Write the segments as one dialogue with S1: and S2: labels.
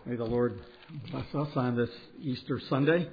S1: May the Lord bless us on this Easter Sunday.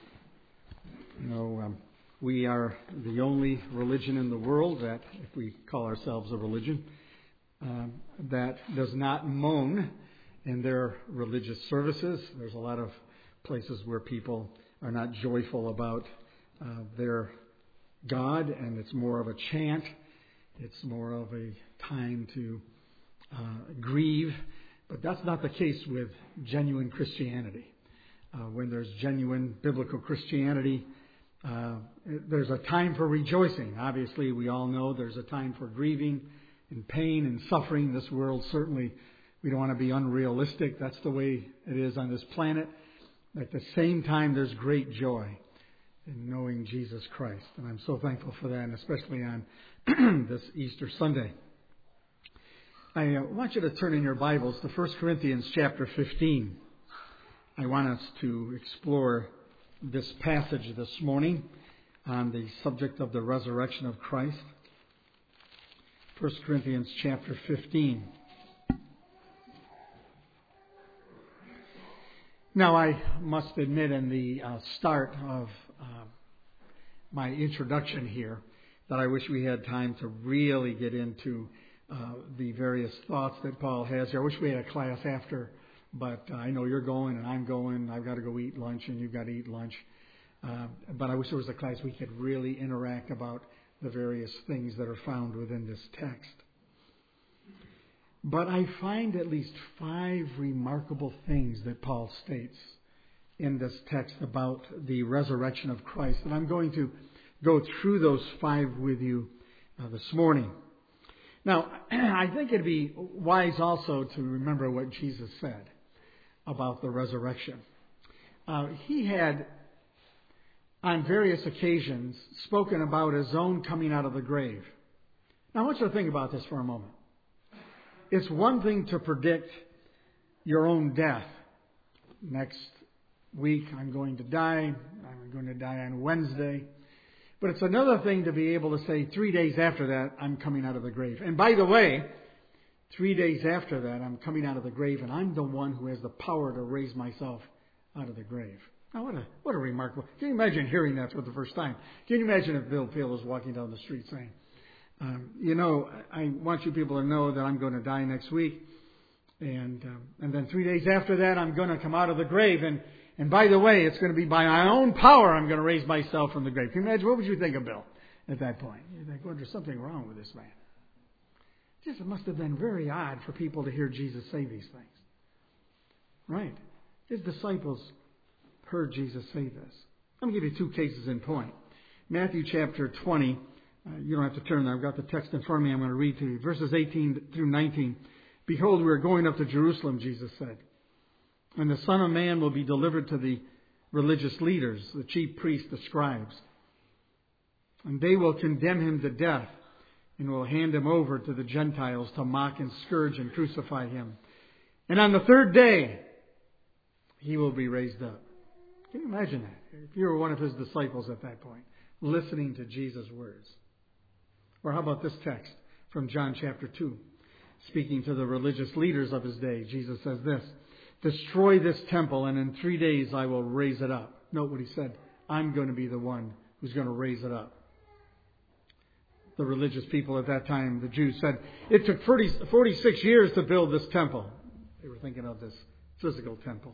S1: We are the only religion in the world that, if we call ourselves a religion, that does not moan in their religious services. There's a lot of places where people are not joyful about their God, and it's more of a chant. It's more of a time to grieve. But that's not the case with genuine Christianity. When there's genuine biblical Christianity, there's a time for rejoicing. Obviously, we all know there's a time for grieving and pain and suffering. This world, certainly, we don't want to be unrealistic. That's the way it is on this planet. At the same time, there's great joy in knowing Jesus Christ. And I'm so thankful for that, and especially on this Easter Sunday. I want you to turn in your Bibles to 1 Corinthians chapter 15. I want us to explore this passage this morning on the subject of the resurrection of Christ. 1 Corinthians chapter 15. Now, I must admit in the start of my introduction here that I wish we had time to really get into the various thoughts that Paul has here. I wish we had a class after, but I know you're going and I'm going. I've got to go eat lunch and you've got to eat lunch. But I wish there was a class we could really interact about the various things that are found within this text. But I find at least 5 remarkable things that Paul states in this text about the resurrection of Christ. And I'm going to go through those 5 with you this morning. Now, I think it'd be wise also to remember what Jesus said about the resurrection. He had, on various occasions, spoken about his own coming out of the grave. Now, I want you to think about this for a moment. It's one thing to predict your own death. Next week, I'm going to die. I'm going to die on Wednesday. But it's another thing to be able to say 3 days after that, I'm coming out of the grave. And by the way, 3 days after that, I'm coming out of the grave, and I'm the one who has the power to raise myself out of the grave. Now, what a remarkable... Can you imagine hearing that for the first time? Can you imagine if Bill Peel was walking down the street saying, I want you people to know that I'm going to die next week, and then 3 days after that, I'm going to come out of the grave, and by the way, it's going to be by my own power I'm going to raise myself from the grave. Can you imagine? What would you think of Bill at that point? You think, well, there's something wrong with this man. It must have been very odd for people to hear Jesus say these things. Right. His disciples heard Jesus say this. I'm going to give you 2 cases in point. Matthew chapter 20. You don't have to turn there. I've got the text in front of me. I'm going to read to you. Verses 18 through 19. Behold, we are going up to Jerusalem, Jesus said. And the Son of Man will be delivered to the religious leaders, the chief priests, the scribes. And they will condemn him to death and will hand him over to the Gentiles to mock and scourge and crucify him. And on the 3rd day, he will be raised up. Can you imagine that? If you were one of his disciples at that point, listening to Jesus' words. Or how about this text from John chapter 2? Speaking to the religious leaders of his day, Jesus says this. Destroy this temple, and in 3 days I will raise it up. Note what he said. I'm going to be the one who's going to raise it up. The religious people at that time, the Jews, said, it took 46 years to build this temple. They were thinking of this physical temple.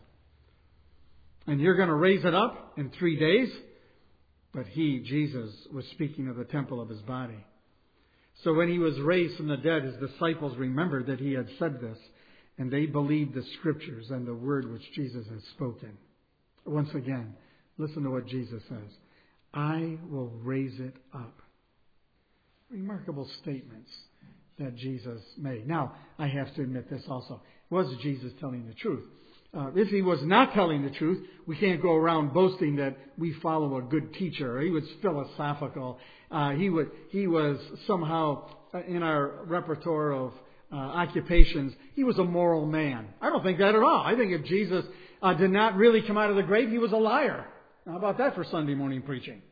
S1: And you're going to raise it up in 3 days? But he, Jesus, was speaking of the temple of his body. So when he was raised from the dead, his disciples remembered that he had said this. And they believed the Scriptures and the word which Jesus has spoken. Once again, listen to what Jesus says. I will raise it up. Remarkable statements that Jesus made. Now, I have to admit this also. Was Jesus telling the truth? If he was not telling the truth, we can't go around boasting that we follow a good teacher. He was philosophical. He was somehow in our repertoire of occupations, he was a moral man. I don't think that at all. I think if Jesus did not really come out of the grave, he was a liar. How about that for Sunday morning preaching?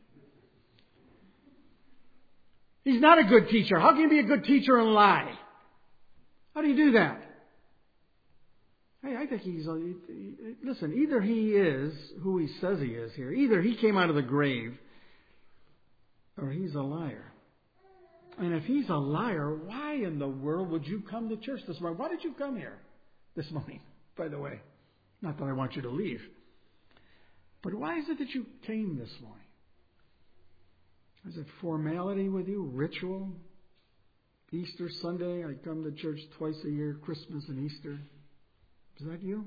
S1: He's not a good teacher. How can you be a good teacher and lie? How do you do that? I think listen, either he is who he says he is here. Either he came out of the grave or he's a liar. And if he's a liar, why in the world would you come to church this morning? Why did you come here this morning, by the way? Not that I want you to leave. But why is it that you came this morning? Is it formality with you? Ritual? Easter Sunday, I come to church twice a year, Christmas and Easter. Is that you?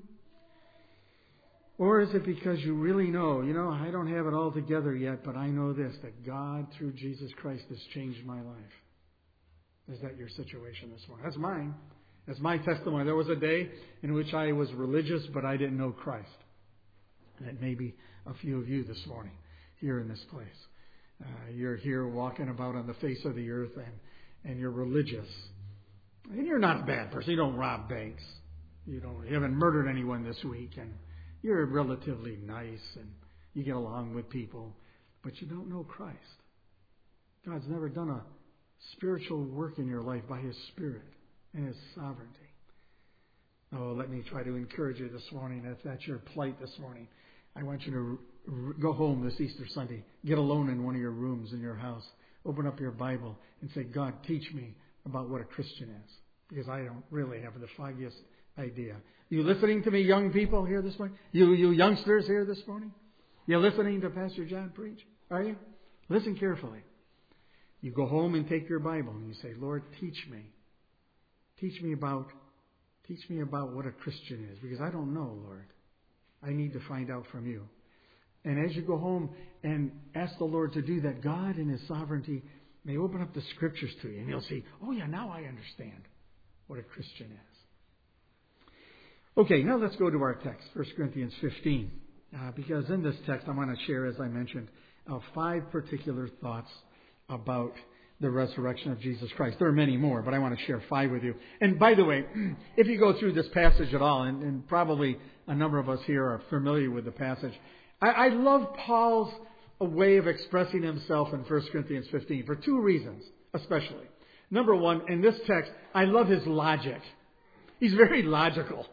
S1: Or is it because you really know, I don't have it all together yet, but I know this, that God, through Jesus Christ, has changed my life. Is that your situation this morning? That's mine. That's my testimony. There was a day in which I was religious, but I didn't know Christ. And that may be a few of you this morning here in this place. You're here walking about on the face of the earth and you're religious. And you're not a bad person. You don't rob banks. You haven't murdered anyone this week. And you're relatively nice and you get along with people. But you don't know Christ. God's never done a spiritual work in your life by His Spirit and His sovereignty. Oh, let me try to encourage you this morning. If that's your plight this morning, I want you to go home this Easter Sunday. Get alone in one of your rooms in your house. Open up your Bible and say, God, teach me about what a Christian is. Because I don't really have the foggiest idea. You listening to me, young people here this morning? You youngsters here this morning? You listening to Pastor John preach? Are you? Listen carefully. You go home and take your Bible and you say, Lord, teach me. Teach me about what a Christian is. Because I don't know, Lord. I need to find out from you. And as you go home and ask the Lord to do that, God in His sovereignty may open up the Scriptures to you. And you'll see, oh yeah, now I understand what a Christian is. Okay, now let's go to our text, 1 Corinthians 15. Because in this text I want to share, as I mentioned, 5 particular thoughts about the resurrection of Jesus Christ. There are many more, but I want to share 5 with you. And by the way, if you go through this passage at all, and probably a number of us here are familiar with the passage, I love Paul's way of expressing himself in 1 Corinthians 15 for 2 reasons, especially. Number one, in this text, I love his logic. He's very logical.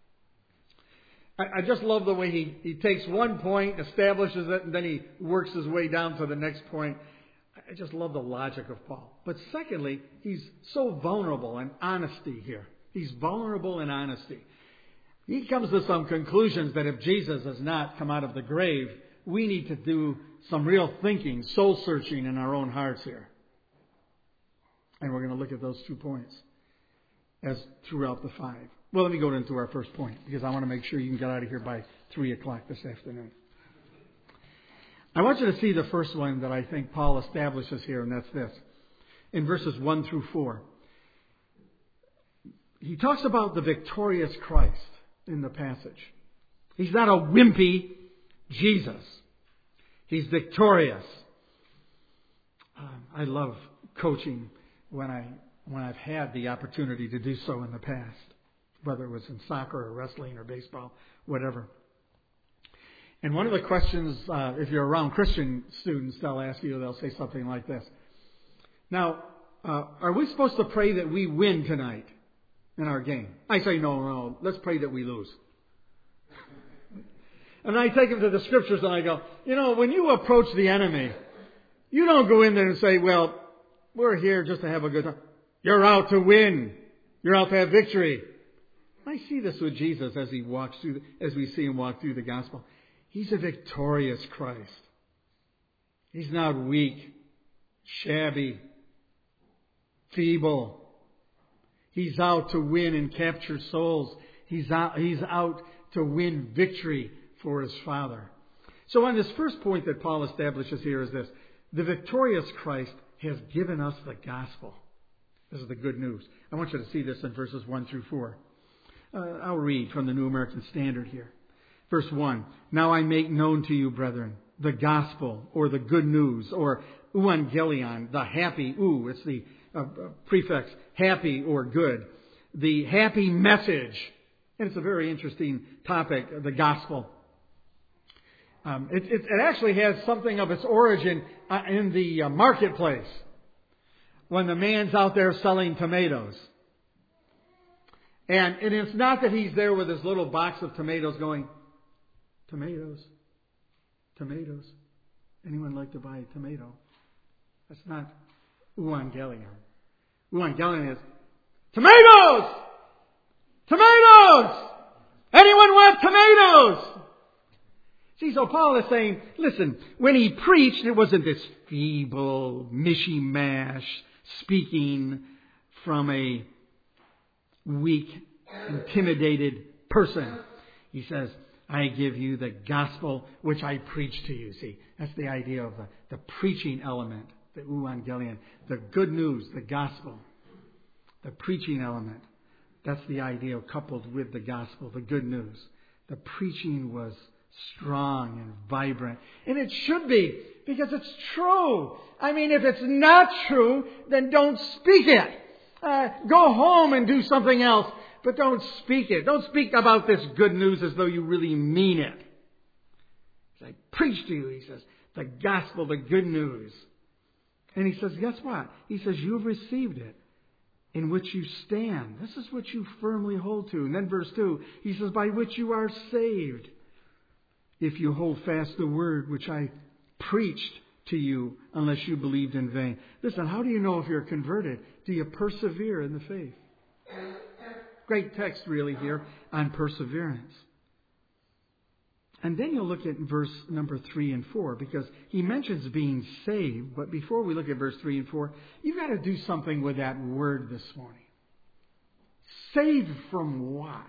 S1: I just love the way he takes one point, establishes it, and then he works his way down to the next point. I just love the logic of Paul. But secondly, he's so vulnerable in honesty here. He's vulnerable in honesty. He comes to some conclusions that if Jesus has not come out of the grave, we need to do some real thinking, soul searching in our own hearts here. And we're going to look at those 2 points as throughout the 5. Well, let me go into our first point because I want to make sure you can get out of here by 3 o'clock this afternoon. I want you to see the first one that I think Paul establishes here, and that's this. In verses 1 through 4. He talks about the victorious Christ in the passage. He's not a wimpy Jesus. He's victorious. I love coaching when I've had the opportunity to do so in the past, whether it was in soccer or wrestling or baseball, whatever. And one of the questions, if you're around Christian students, they'll say something like this. Now, are we supposed to pray that we win tonight in our game? I say, no, let's pray that we lose. And I take them to the Scriptures and I go, when you approach the enemy, you don't go in there and say, well, we're here just to have a good time. You're out to win. You're out to have victory. I see this with Jesus as we see Him walk through the gospel. He's a victorious Christ. He's not weak, shabby, feeble. He's out to win and capture souls. He's out to win victory for His Father. So on this first point that Paul establishes here is this. The victorious Christ has given us the gospel. This is the good news. I want you to see this in verses 1 through 4. I'll read from the New American Standard here. Verse 1, now I make known to you, brethren, the gospel, or the good news, or euangelion, the happy, it's the prefix, happy or good, the happy message. And it's a very interesting topic, the gospel. It actually has something of its origin in the marketplace, when the man's out there selling tomatoes. And it's not that he's there with his little box of tomatoes going, tomatoes, tomatoes. Anyone like to buy a tomato? That's not euangelion. Euangelion is, tomatoes! Tomatoes! Anyone want tomatoes? See, so Paul is saying, listen, when he preached, it wasn't this feeble, mishy-mash, speaking from a weak, intimidated person. He says, I give you the gospel which I preach to you. See, that's the idea of the preaching element, the euangelion, the good news, the gospel, the preaching element. That's the idea coupled with the gospel, the good news. The preaching was strong and vibrant. And it should be, because it's true. I mean, if it's not true, then don't speak it. Go home and do something else, but don't speak it. Don't speak about this good news as though you really mean it. I preach to you, he says, the gospel, the good news. And he says, guess what? He says, you've received it, in which you stand. This is what you firmly hold to. And then verse 2, he says, by which you are saved, if you hold fast the word which I preached to you, unless you believed in vain. Listen, how do you know if you're converted? Do you persevere in the faith? Great text really here on perseverance. And then you'll look at verse number 3 and 4, because he mentions being saved. But before we look at verse 3 and 4, you've got to do something with that word this morning. Saved from what?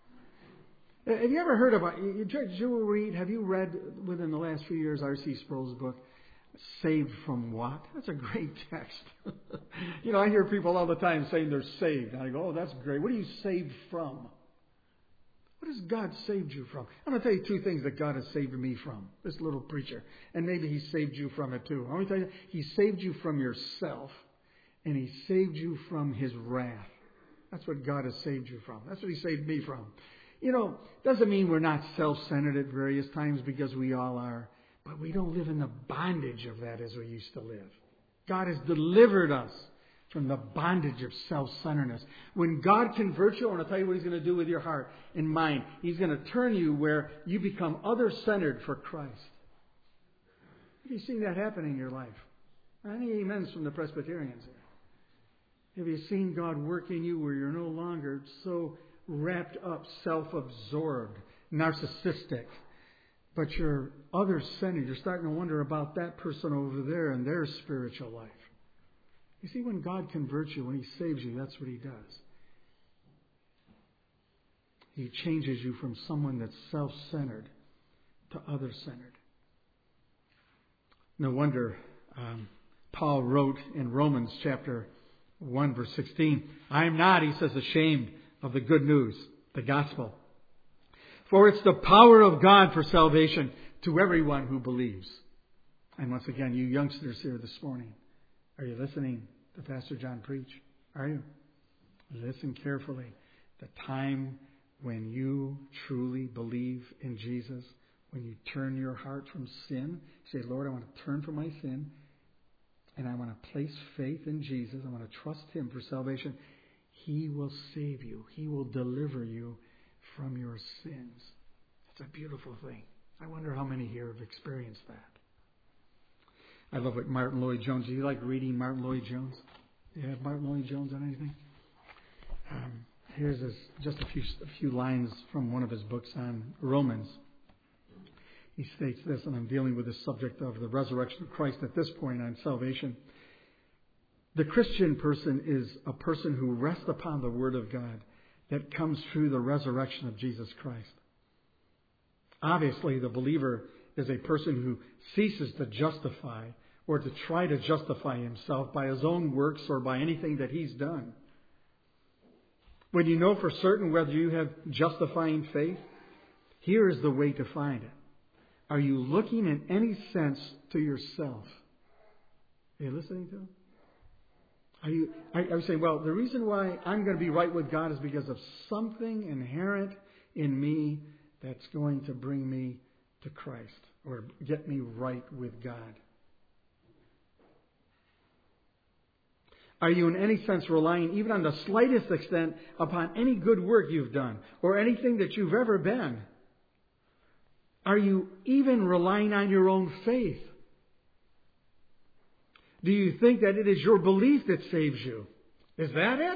S1: Have you ever heard about, have you read within the last few years R.C. Sproul's book, Saved from What? That's a great text. I hear people all the time saying they're saved. And I go, oh, that's great. What are you saved from? What has God saved you from? I'm going to tell you two things that God has saved me from. This little preacher. And maybe He saved you from it too. Let me tell you, He saved you from yourself. And He saved you from His wrath. That's what God has saved you from. That's what He saved me from. Doesn't mean we're not self-centered at various times, because we all are. But we don't live in the bondage of that as we used to live. God has delivered us from the bondage of self-centeredness. When God converts you, I want to tell you what He's going to do with your heart and mind. He's going to turn you where you become other-centered for Christ. Have you seen that happen in your life? Any amens from the Presbyterians here? Have you seen God work in you where you're no longer so wrapped up, self-absorbed, narcissistic, but you're other-centered? You're starting to wonder about that person over there and their spiritual life. You see, when God converts you, when He saves you, that's what He does. He changes you from someone that's self-centered to other-centered. No wonder Paul wrote in Romans chapter 1, verse 16, I am not, he says, ashamed of the good news, the gospel. For it's the power of God for salvation to everyone who believes. And once again, you youngsters here this morning, are you listening to Pastor John preach? Are you? Listen carefully. The time when you truly believe in Jesus, when you turn your heart from sin, say, Lord, I want to turn from my sin, and I want to place faith in Jesus. I want to trust Him for salvation. He will save you. He will deliver you from your sins. It's a beautiful thing. I wonder how many here have experienced that. I love what Martin Lloyd-Jones. Do you like reading Martin Lloyd-Jones? Do you have Martin Lloyd-Jones on anything? Here's just a few lines from one of his books on Romans. He states this, and I'm dealing with the subject of the resurrection of Christ at this point on salvation. The Christian person is a person who rests upon the Word of God that comes through the resurrection of Jesus Christ. Obviously, the believer is a person who ceases to justify or to try to justify himself by his own works or by anything that he's done. When you know for certain whether you have justifying faith, here is the way to find it. Are you looking in any sense to yourself? Are you listening to him? Are you saying, well, the reason why I'm going to be right with God is because of something inherent in me that's going to bring me to Christ or get me right with God? Are you in any sense relying, even on the slightest extent, upon any good work you've done or anything that you've ever been? Are you even relying on your own faith? Do you think that it is your belief that saves you? Is that it?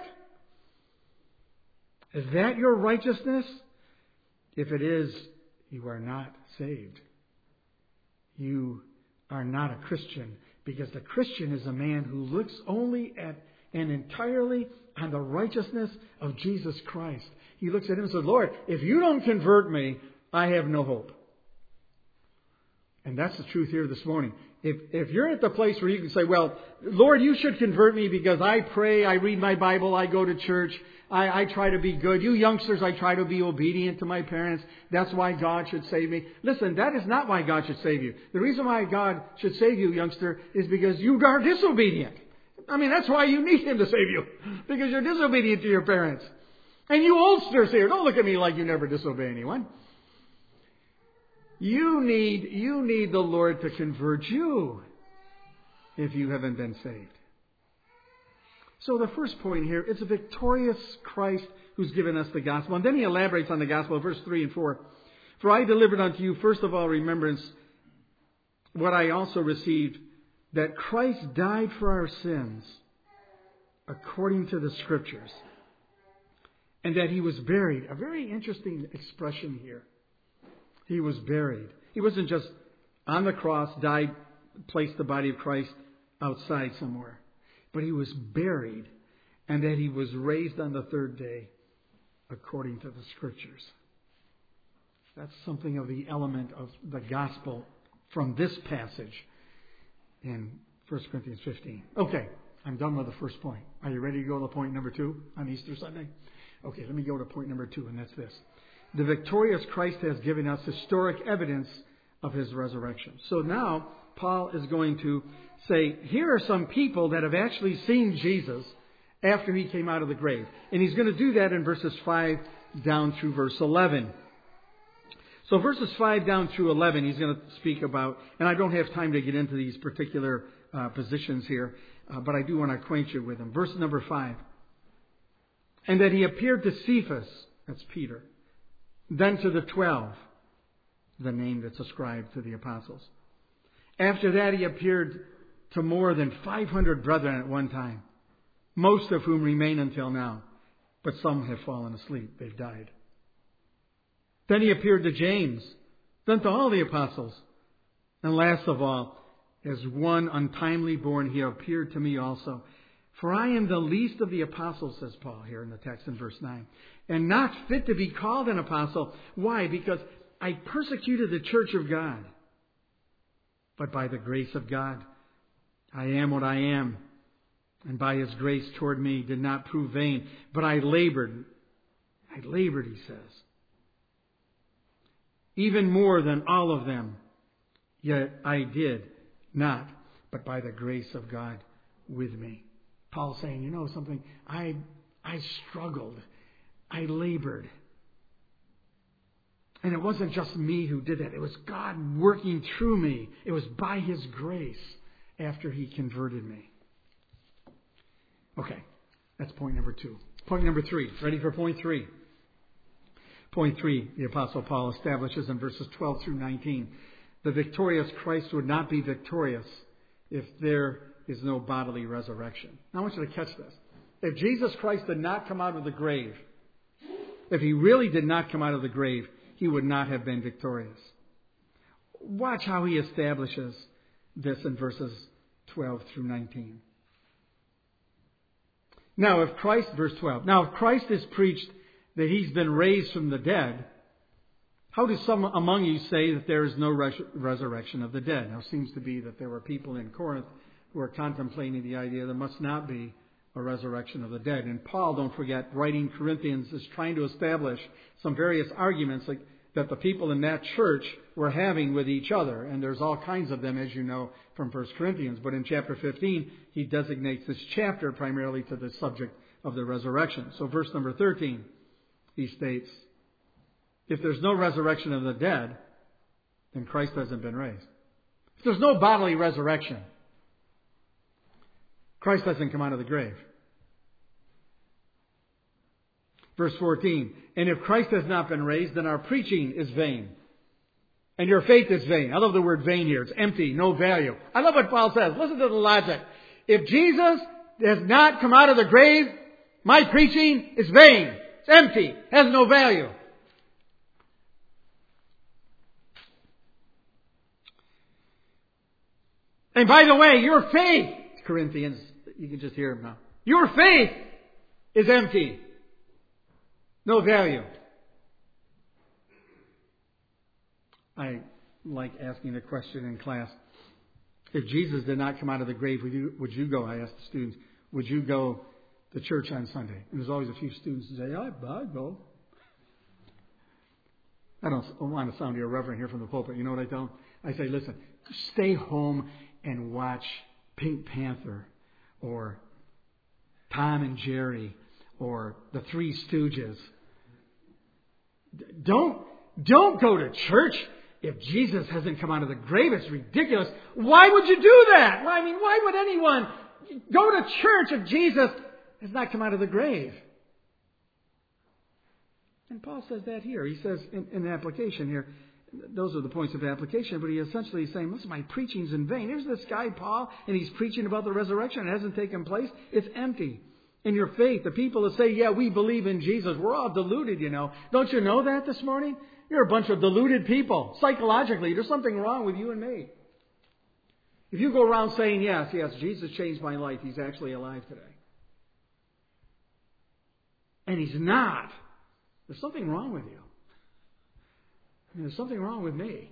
S1: Is that your righteousness? If it is, you are not saved. You are not a Christian, because the Christian is a man who looks only at and entirely on the righteousness of Jesus Christ. He looks at him and says, Lord, if you don't convert me, I have no hope. And that's the truth here this morning. If you're at the place where you can say, well, Lord, you should convert me because I pray, I read my Bible, I go to church, I try to be good. You youngsters, I try to be obedient to my parents. That's why God should save me. Listen, that is not why God should save you. The reason why God should save you, youngster, is because you are disobedient. I mean, that's why you need Him to save you. Because you're disobedient to your parents. And you oldsters here, don't look at me like you never disobey anyone. You need the Lord to convert you if you haven't been saved. So the first point here, it's a victorious Christ who's given us the gospel. And then he elaborates on the gospel, verse 3 and 4. For I delivered unto you, first of all, remembrance, what I also received, that Christ died for our sins, according to the Scriptures, and that He was buried. A very interesting expression here. He was buried. He wasn't just on the cross, died, placed the body of Christ outside somewhere. But He was buried, and that He was raised on the third day, according to the Scriptures. That's something of the element of the gospel from this passage in 1 Corinthians 15. Okay, I'm done with the first point. Are you ready to go to point number 2 on Easter Sunday? Okay, let me go to point number 2, and that's this. The victorious Christ has given us historic evidence of His resurrection. So now, Paul is going to say, here are some people that have actually seen Jesus after He came out of the grave. And he's going to do that in verses 5 down through verse 11. So verses 5 down through 11 he's going to speak about, and I don't have time to get into these particular positions here, but I do want to acquaint you with them. Verse number 5. And that He appeared to Cephas, that's Peter, then to the 12, the name that's ascribed to the apostles. After that He appeared to more than 500 brethren at one time, most of whom remain until now, but some have fallen asleep, they've died. Then He appeared to James, then to all the apostles. And last of all, as one untimely born, He appeared to me also. For I am the least of the apostles, says Paul here in the text in verse 9, and not fit to be called an apostle. Why? Because I persecuted the church of God. But by the grace of God, I am what I am. And by His grace toward me did not prove vain, but I labored. He says. Even more than all of them. Yet I did not, but by the grace of God with me. Paul's saying, you know something? I struggled. I labored. And it wasn't just me who did that. It was God working through me. It was by His grace after He converted me. Okay, that's point number 2. Point number 3. Ready for point 3? Point 3, the Apostle Paul establishes in verses 12 through 19. The victorious Christ would not be victorious if there is no bodily resurrection. Now I want you to catch this. If Jesus Christ did not come out of the grave, if He really did not come out of the grave, He would not have been victorious. Watch how he establishes this in verses 12 through 19. Now, if Christ, verse 12, now if Christ is preached that He's been raised from the dead, how do some among you say that there is no resurrection of the dead? Now, it seems to be that there were people in Corinth who are contemplating the idea there must not be a resurrection of the dead. And Paul, don't forget, writing Corinthians, is trying to establish some various arguments that the people in that church were having with each other. And there's all kinds of them, as you know, from 1 Corinthians. But in chapter 15, he designates this chapter primarily to the subject of the resurrection. So verse number 13, he states, if there's no resurrection of the dead, then Christ hasn't been raised. If there's no bodily resurrection, Christ doesn't come out of the grave. Verse 14, and if Christ has not been raised, then our preaching is vain. And your faith is vain. I love the word vain here. It's empty, no value. I love what Paul says. Listen to the logic. If Jesus has not come out of the grave, my preaching is vain. It's empty. Has no value. And by the way, your faith, Corinthians, you can just hear him now. Your faith is empty. No value. I like asking the question in class. If Jesus did not come out of the grave, would you go? I asked the students, would you go to church on Sunday? And there's always a few students who say, I'd go. I don't want to sound irreverent here from the pulpit. You know what I tell them? I say, listen, stay home and watch Pink Panther or Tom and Jerry or the Three Stooges. Don't go to church if Jesus hasn't come out of the grave. It's ridiculous. Why would you do that? Well, I mean, why would anyone go to church if Jesus has not come out of the grave? And Paul says that here. He says in the application here, those are the points of application, but he essentially is saying, listen, my preaching's in vain. Here's this guy, Paul, and he's preaching about the resurrection. It hasn't taken place. It's empty. In your faith, the people that say, yeah, we believe in Jesus, we're all deluded, you know. Don't you know that this morning? You're a bunch of deluded people. Psychologically, there's something wrong with you and me. If you go around saying, yes, Jesus changed my life, he's actually alive today. And he's not. There's something wrong with you. And there's something wrong with me.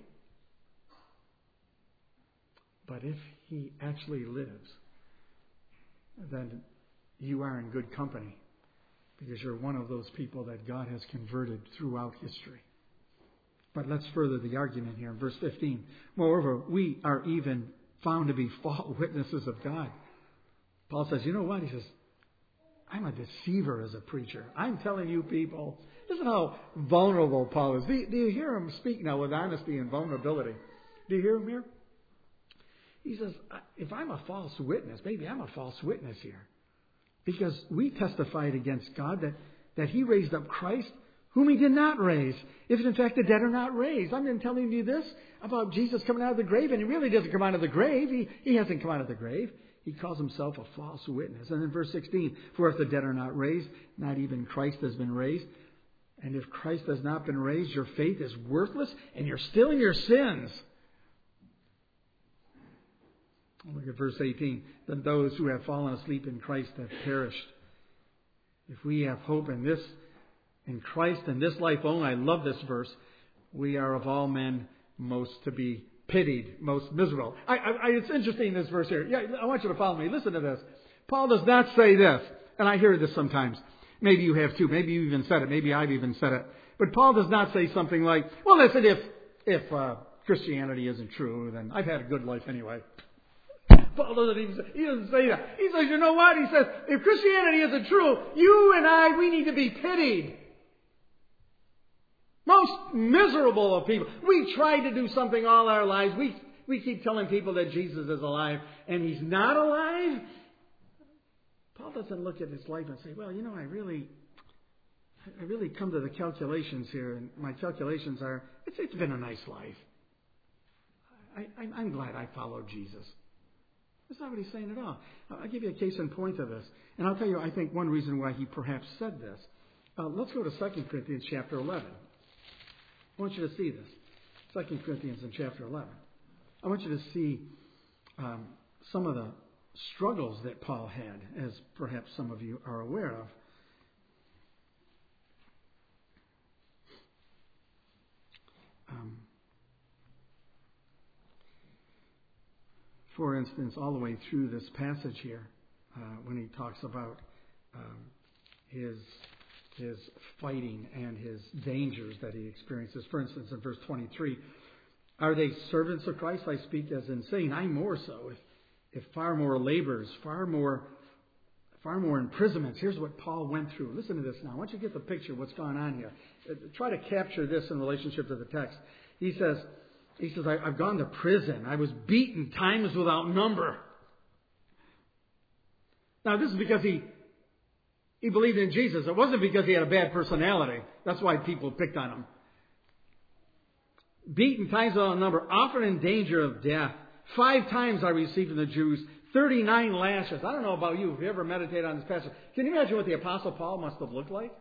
S1: But if he actually lives, then you are in good company, because you're one of those people that God has converted throughout history. But let's further the argument here in verse 15. Moreover, we are even found to be false witnesses of God. Paul says, you know what? He says, I'm a deceiver as a preacher. I'm telling you people, listen how vulnerable Paul is. Do you hear him speak now with honesty and vulnerability? Do you hear him here? He says, if I'm a false witness, maybe I'm a false witness here. Because we testified against God that he raised up Christ, whom he did not raise. If in fact the dead are not raised. I've been telling you this about Jesus coming out of the grave, and he really doesn't come out of the grave. He hasn't come out of the grave. He calls himself a false witness. And in verse 16, for if the dead are not raised, not even Christ has been raised. And if Christ has not been raised, your faith is worthless, and you're still in your sins. Look at verse 18. Then those who have fallen asleep in Christ have perished. If we have hope in Christ in this life only, I love this verse, we are of all men most to be pitied, most miserable. It's interesting, this verse here. Yeah, I want you to follow me. Listen to this. Paul does not say this, and I hear this sometimes. Maybe you have too. Maybe you even said it. Maybe I've even said it. But Paul does not say something like, well, listen, if Christianity isn't true, then I've had a good life anyway. Paul doesn't even say, he doesn't say that. He says, you know what? He says, if Christianity isn't true, you and we need to be pitied. Most miserable of people. We tried to do something all our lives. We keep telling people that Jesus is alive, and he's not alive. Paul doesn't look at his life and say, well, you know, I really come to the calculations here, and my calculations are, it's been a nice life. I'm glad I followed Jesus. That's not what he's saying at all. I'll give you a case in point of this. And I'll tell you, I think, one reason why he perhaps said this. Let's go to 2 Corinthians chapter 11. I want you to see this. 2 Corinthians in chapter 11. I want you to see some of the struggles that Paul had, as perhaps some of you are aware of. For instance, all the way through this passage here, when he talks about his fighting and his dangers that he experiences. For instance, in verse 23, are they servants of Christ? I speak as insane. I more so. If far more labors, far more imprisonments. Here's what Paul went through. Listen to this now. I want you to get the picture of what's going on here. Try to capture this in relationship to the text. He says, I've gone to prison. I was beaten times without number. Now, this is because he believed in Jesus. It wasn't because he had a bad personality. That's why people picked on him. Beaten times without number, often in danger of death. 5 times I received from the Jews 39 lashes. I don't know about you. If you ever meditate on this passage, can you imagine what the Apostle Paul must have looked like?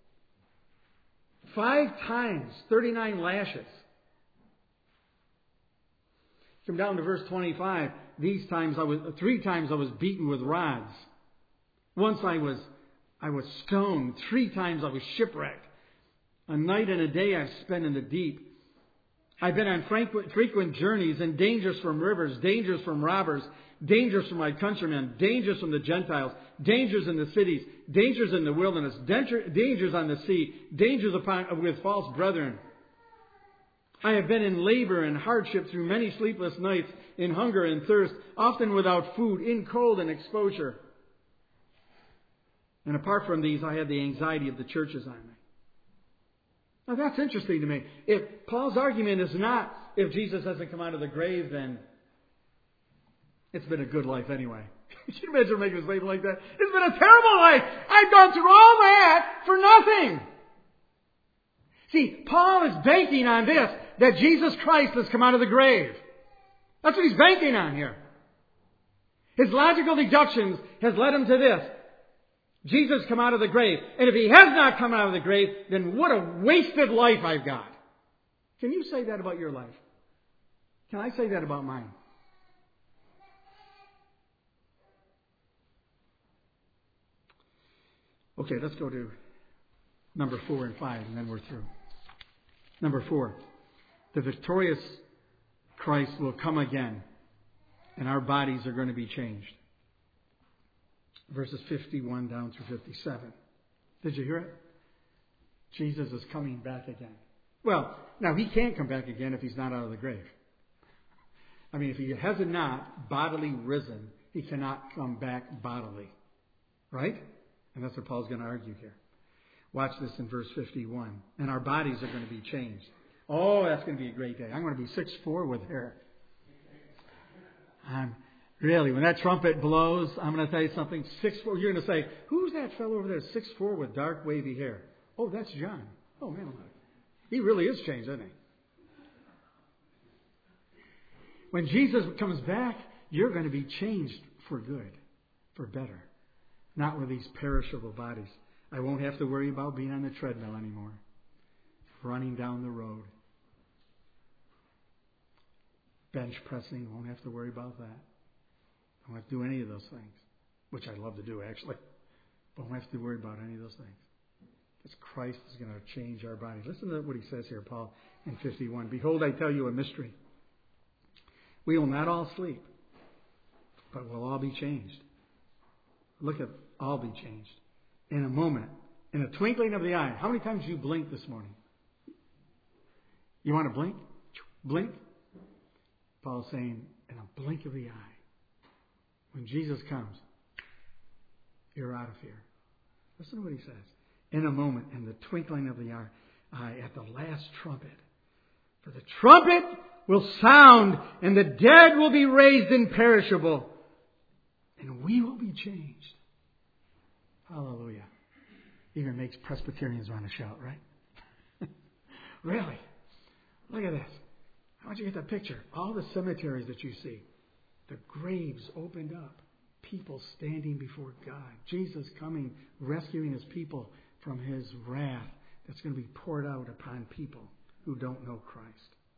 S1: 5 times, 39 lashes. Come down to verse 25. 3 times I was beaten with rods. Once I was stoned. 3 times I was shipwrecked. A night and a day I've spent in the deep. I've been on frequent journeys and dangers from rivers, dangers from robbers, dangers from my countrymen, dangers from the Gentiles, dangers in the cities, dangers in the wilderness, dangers on the sea, dangers with false brethren. I have been in labor and hardship through many sleepless nights, in hunger and thirst, often without food, in cold and exposure. And apart from these, I had the anxiety of the churches on me. Now that's interesting to me. If Paul's argument is not, if Jesus hasn't come out of the grave, then it's been a good life anyway. Can you imagine making a statement like that? It's been a terrible life. I've gone through all that for nothing. See, Paul is banking on this, that Jesus Christ has come out of the grave. That's what he's banking on here. His logical deductions has led him to this. Jesus come out of the grave. And if he has not come out of the grave, then what a wasted life I've got. Can you say that about your life? Can I say that about mine? Okay, let's go to number 4 and 5, and then we're through. Number 4. The victorious Christ will come again, and our bodies are going to be changed. Verses 51 down through 57. Did you hear it? Jesus is coming back again. Well, now he can't come back again if he's not out of the grave. I mean, if he has not bodily risen, he cannot come back bodily. Right? And that's what Paul's going to argue here. Watch this in verse 51. And our bodies are going to be changed. Oh, that's going to be a great day. I'm going to be 6'4" with hair. Really, when that trumpet blows, I'm going to tell you something. 6'4". You're going to say, who's that fellow over there, 6'4" with dark wavy hair? Oh, that's John. Oh, man. He really is changed, isn't he? When Jesus comes back, you're going to be changed for good, for better. Not with these perishable bodies. I won't have to worry about being on the treadmill anymore. Running down the road. Bench pressing, won't have to worry about that. I won't have to do any of those things. Which I love to do, actually. But I won't have to worry about any of those things. Because Christ is going to change our body. Listen to what he says here, Paul, in 51. Behold, I tell you a mystery. We will not all sleep, but we'll all be changed. Look at all be changed. In a moment, in a twinkling of the eye. How many times you blinked this morning? You want to blink? Blink. Paul's saying, in a blink of the eye. When Jesus comes, you're out of here. Listen to what he says. In a moment, in the twinkling of the eye, at the last trumpet. For the trumpet will sound, and the dead will be raised imperishable, and we will be changed. Hallelujah. Even makes Presbyterians want to shout, right? Really? Look at this. I want you to get that picture. All the cemeteries that you see, the graves opened up, people standing before God, Jesus coming, rescuing his people from his wrath that's going to be poured out upon people who don't know Christ.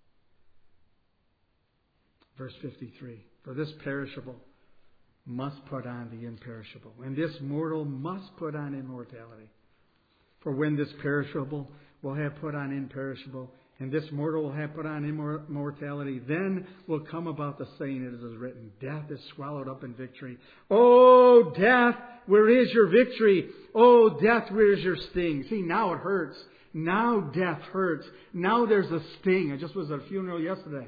S1: Verse 53, for this perishable must put on the imperishable, and this mortal must put on immortality. For when this perishable will have put on imperishable, and this mortal will have put on immortality, then will come about the saying, it is written, death is swallowed up in victory. O death, where is your victory? O death, where is your sting? See, now it hurts. Now death hurts. Now there's a sting. I just was at a funeral yesterday.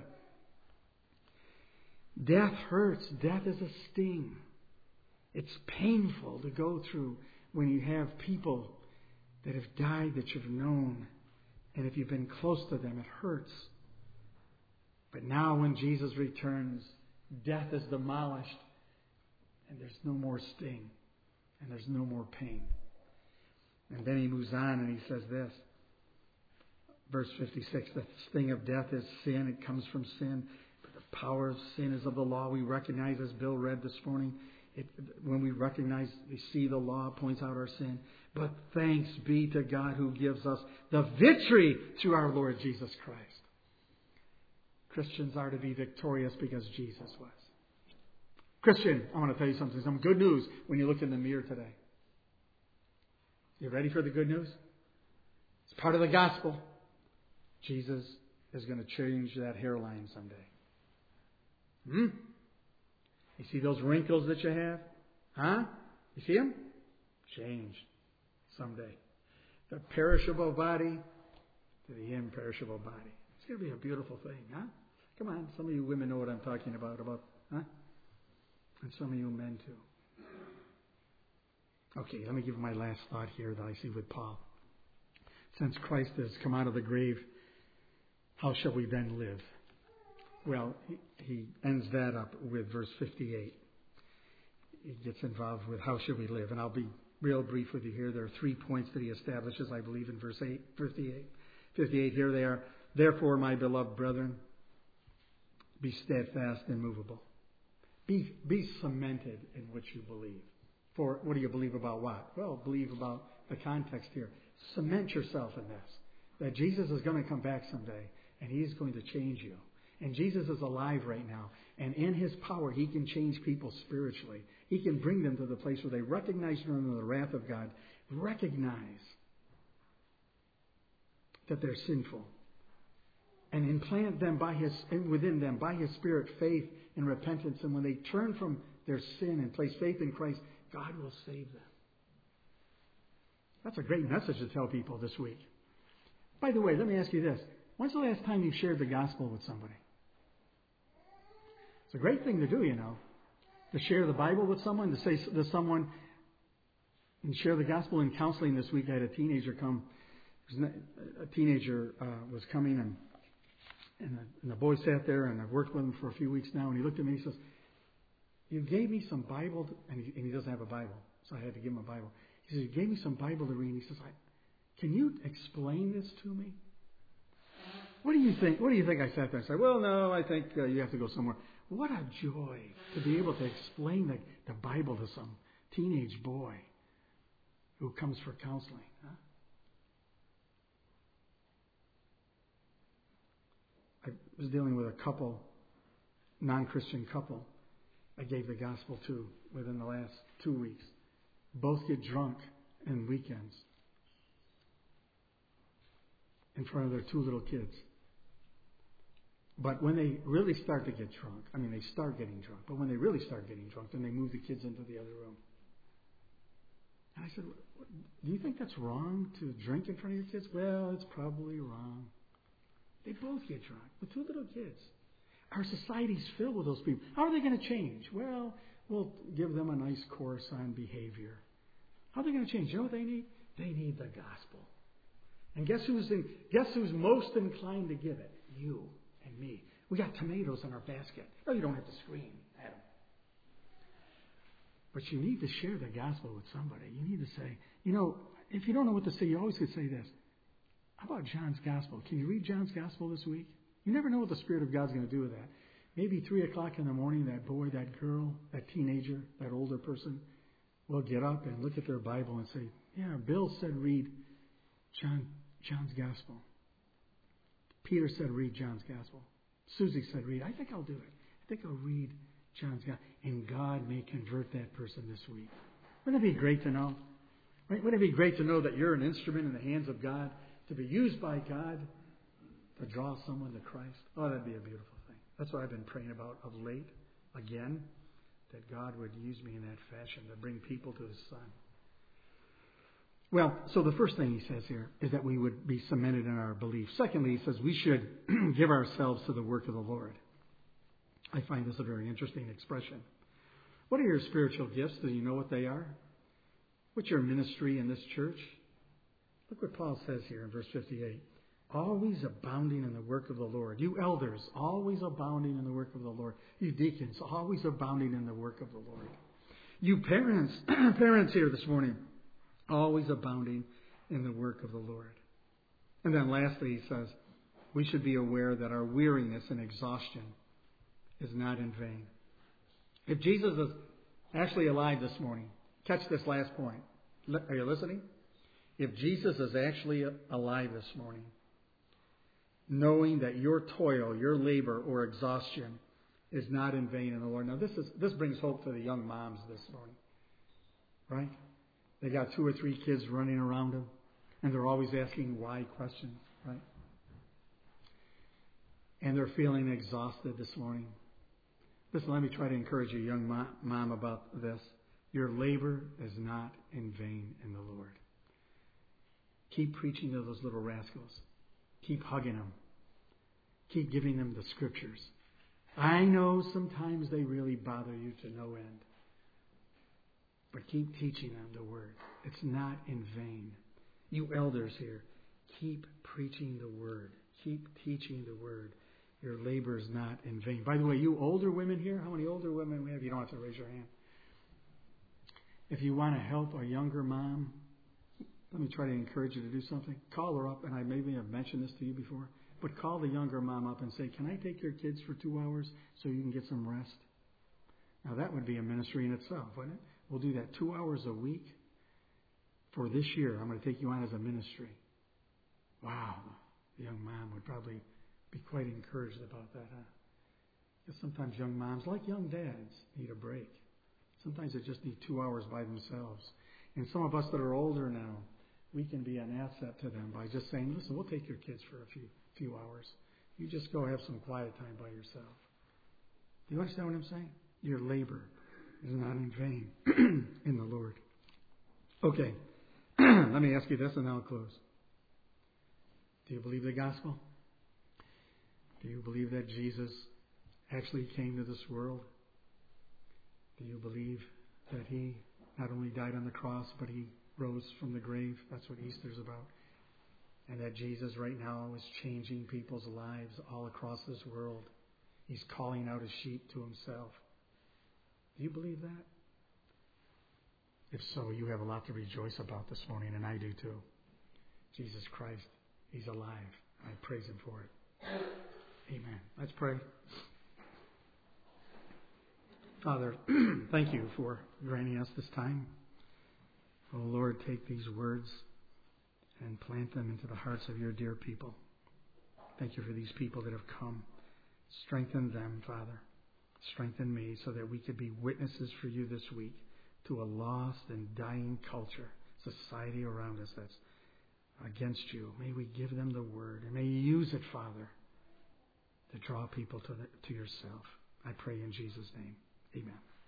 S1: Death hurts. Death is a sting. It's painful to go through when you have people that have died that you've known. And if you've been close to them, it hurts. But now when Jesus returns, death is demolished and there's no more sting. and there's no more pain. And then he moves on and he says this. Verse 56, the sting of death is sin. It comes from sin. But the power of sin is of the law. We recognize, as Bill read this morning, when we see the law points out our sin. But thanks be to God who gives us the victory through our Lord Jesus Christ. Christians are to be victorious because Jesus was. Christian, I want to tell you something. Some good news when you look in the mirror today. You ready for the good news? It's part of the gospel. Jesus is going to change that hairline someday. You see those wrinkles that you have? Huh? You see them? Change someday. The perishable body to the imperishable body. It's going to be a beautiful thing, huh? Come on, some of you women know what I'm talking about, huh? And some of you men too. Okay, let me give my last thought here that I see with Paul. Since Christ has come out of the grave, how shall we then live? Well, he ends that up with verse 58. He gets involved with how should we live. And I'll be real brief with you here. There are 3 points that he establishes, I believe, in verse 58. Here they are. Therefore, my beloved brethren, be steadfast and immovable. Be cemented in what you believe. For what do you believe about what? Well, believe about the context here. Cement yourself in this. That Jesus is going to come back someday, and He's going to change you. And Jesus is alive right now. And in His power, He can change people spiritually. He can bring them to the place where they recognize under the wrath of God, recognize that they're sinful, and implant them within them by His Spirit faith and repentance. And when they turn from their sin and place faith in Christ, God will save them. That's a great message to tell people this week. By the way, let me ask you this. When's the last time you shared the gospel with somebody? It's a great thing to do, you know. To share the Bible with someone, to say to someone, and share the gospel. In counseling this week, I had a teenager come. A teenager was coming, and the boy sat there, and I've worked with him for a few weeks now, and he looked at me and he says, "You gave me some Bible," and he doesn't have a Bible, so I had to give him a Bible. He says, "You gave me some Bible to read." And he says, "Can you explain this to me?" What do you think? What do you think? I sat there and said, "Well, no, I think you have to go somewhere." What a joy to be able to explain the Bible to some teenage boy who comes for counseling. Huh? I was dealing with a couple, non-Christian couple, I gave the gospel to within the last 2 weeks. Both get drunk on weekends in front of their 2 little kids. But when they really start to get drunk, they start getting drunk, but when they really start getting drunk, then they move the kids into the other room. And I said, "Do you think that's wrong to drink in front of your kids?" "Well, it's probably wrong." They both get drunk with 2 little kids. Our society's filled with those people. How are they going to change? Well, we'll give them a nice course on behavior. How are they going to change? You know what they need? They need the gospel. And guess who's most inclined to give it? You and me. We got tomatoes in our basket. Oh, you don't have to scream at them. But you need to share the gospel with somebody. You need to say, if you don't know what to say, you always could say this. How about John's Gospel? Can you read John's Gospel this week? You never know what the Spirit of God's going to do with that. Maybe 3 o'clock in the morning, that boy, that girl, that teenager, that older person will get up and look at their Bible and say, "Yeah, Bill said read John's Gospel. Peter said read John's Gospel. Susie said read. I think I'll do it. I think I'll read John's Gospel." And God may convert that person this week. Wouldn't it be great to know? Right? Wouldn't it be great to know that you're an instrument in the hands of God, to be used by God to draw someone to Christ? Oh, that'd be a beautiful thing. That's what I've been praying about of late, again, that God would use me in that fashion to bring people to His Son. Well, so the first thing he says here is that we would be cemented in our belief. Secondly, he says we should give ourselves to the work of the Lord. I find this a very interesting expression. What are your spiritual gifts? Do you know what they are? What's your ministry in this church? Look what Paul says here in verse 58. Always abounding in the work of the Lord. You elders, always abounding in the work of the Lord. You deacons, always abounding in the work of the Lord. You parents, parents here this morning, always abounding in the work of the Lord. And then lastly, he says, we should be aware that our weariness and exhaustion is not in vain. If Jesus is actually alive this morning, catch this last point. Are you listening? If Jesus is actually alive this morning, knowing that your toil, your labor, or exhaustion is not in vain in the Lord. Now, this brings hope to the young moms this morning, right? They got 2 or 3 kids running around them, and they're always asking why questions, right? And they're feeling exhausted this morning. Listen, let me try to encourage you, young mom, about this. Your labor is not in vain in the Lord. Keep preaching to those little rascals. Keep hugging them. Keep giving them the scriptures. I know sometimes they really bother you to no end. But keep teaching them the Word. It's not in vain. You elders here, keep preaching the Word. Keep teaching the Word. Your labor is not in vain. By the way, you older women here, how many older women we have? You don't have to raise your hand. If you want to help a younger mom, let me try to encourage you to do something. Call her up, and I maybe have mentioned this to you before, but call the younger mom up and say, can I take your kids for 2 hours so you can get some rest? Now, that would be a ministry in itself, wouldn't it? We'll do that 2 hours a week for this year. I'm going to take you on as a ministry. Wow. The young mom would probably be quite encouraged about that, huh? Because sometimes young moms, like young dads, need a break. Sometimes they just need 2 hours by themselves. And some of us that are older now, we can be an asset to them by just saying, listen, we'll take your kids for a few hours. You just go have some quiet time by yourself. Do you understand what I'm saying? Your labor is not in vain in the Lord. Okay, let me ask you this and then I'll close. Do you believe the gospel? Do you believe that Jesus actually came to this world? Do you believe that He not only died on the cross, but He rose from the grave? That's what Easter's about. And that Jesus right now is changing people's lives all across this world. He's calling out His sheep to Himself. Do you believe that? If so, you have a lot to rejoice about this morning, and I do too. Jesus Christ, He's alive. I praise Him for it. Amen. Let's pray. Father, thank you for granting us this time. Oh Lord, take these words and plant them into the hearts of your dear people. Thank you for these people that have come. Strengthen them, Father. Strengthen me so that we could be witnesses for you this week to a lost and dying culture, society around us that's against you. May we give them the word, and may you use it, Father, to draw people to yourself. I pray in Jesus' name. Amen.